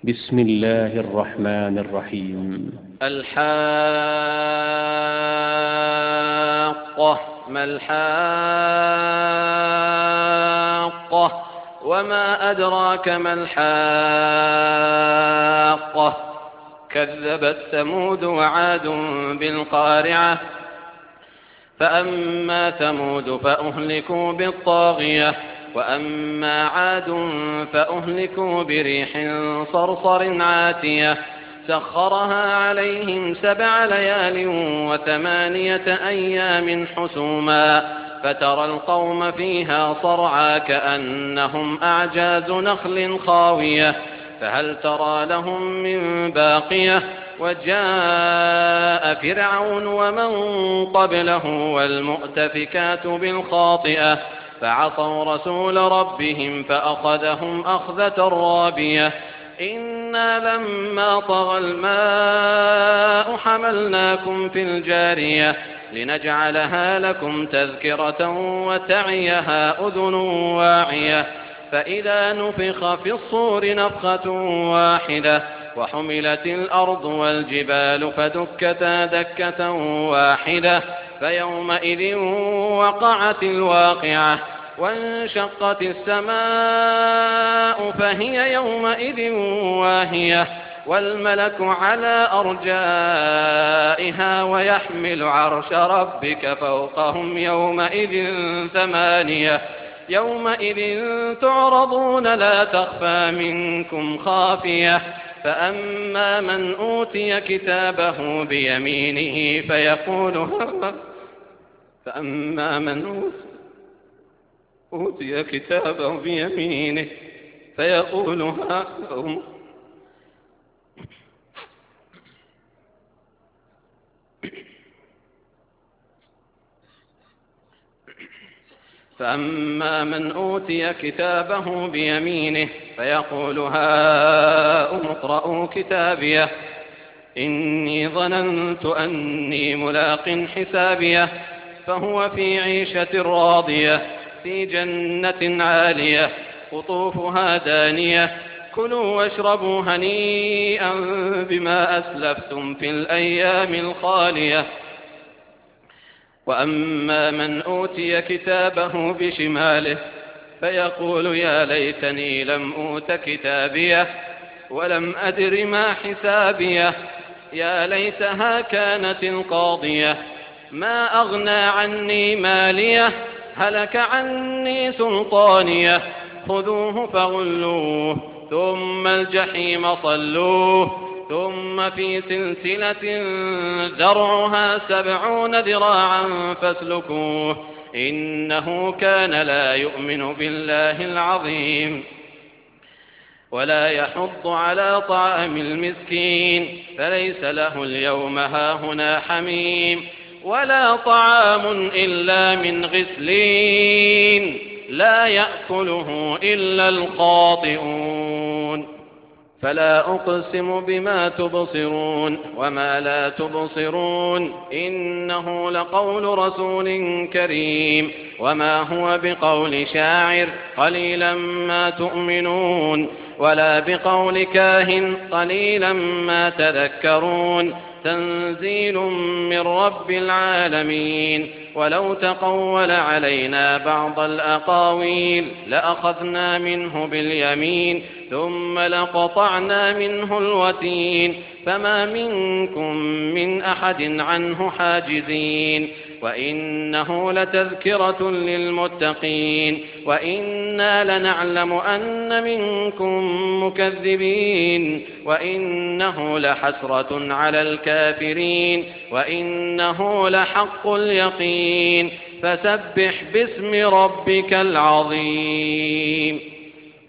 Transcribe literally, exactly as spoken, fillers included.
بسم الله الرحمن الرحيم. الحاقة ما الحاقة وما أدراك ما الحاقة كذبت ثمود وعاد بالقارعة فأما ثمود فأهلكوا بالطاغية وأما عاد فأهلكوا بريح صرصر عاتية سخرها عليهم سبع ليال وثمانية أيام حسوما فترى القوم فيها صرعى كأنهم أعجاز نخل خاوية فهل ترى لهم من باقية وجاء فرعون ومن قبله والمؤتفكات بالخاطئة فعصوا رسول ربهم فأخذهم أخذة رابية إنا لما طغى الماء حملناكم في الجارية لنجعلها لكم تذكرة وتعيها أذن واعية فإذا نفخ في الصور نفخة واحدة وحملت الأرض والجبال فدكتا دكة واحدة فيومئذ وقعت الواقعة وانشقت السماء فهي يومئذ واهية والملك على أرجائها ويحمل عرش ربك فوقهم يومئذ ثمانية يومئذ تعرضون لا تخفى منكم خافية فأما من أوتي كتابه بيمينه فيقول فأما من أوتي كتابه بيمينه فيقول هاؤم فأما من أوتي كتابه بيمينه فيقول هاؤم اقرءوا كتابيه إني ظننت أني ملاق حسابيه فهو في عيشة راضية في جنة عالية قطوفها دانية كلوا واشربوا هنيئا بما أسلفتم في الأيام الخالية وأما من أوتي كتابه بشماله فيقول يا ليتني لم أوت كتابيه ولم أدر ما حسابيه يا ليتها كانت القاضية ما أغنى عني ماليه هلك عني سلطانيه خذوه فغلوه ثم الجحيم صلوه ثم في سلسلة ذرعها سبعون ذراعا فاسلكوه إنه كان لا يؤمن بالله العظيم ولا يحض على طعام المسكين فليس له اليوم هاهنا حميم ولا طعام إلا من غسلين لا يأكله إلا الخاطئون فلا أقسم بما تبصرون وما لا تبصرون إنه لقول رسول كريم وما هو بقول شاعر قليلا ما تؤمنون ولا بقول كاهن قليلا ما تذكرون تنزيل من رب العالمين ولو تقول علينا بعض الأقاويل لأخذنا منه باليمين ثم لقطعنا منه الوتين فما منكم من أحد عنه حاجزين وإنه لتذكرة للمتقين وإنا لنعلم أن منكم مكذبين وإنه لحسرة على الكافرين وإنه لحق اليقين فسبح باسم ربك العظيم.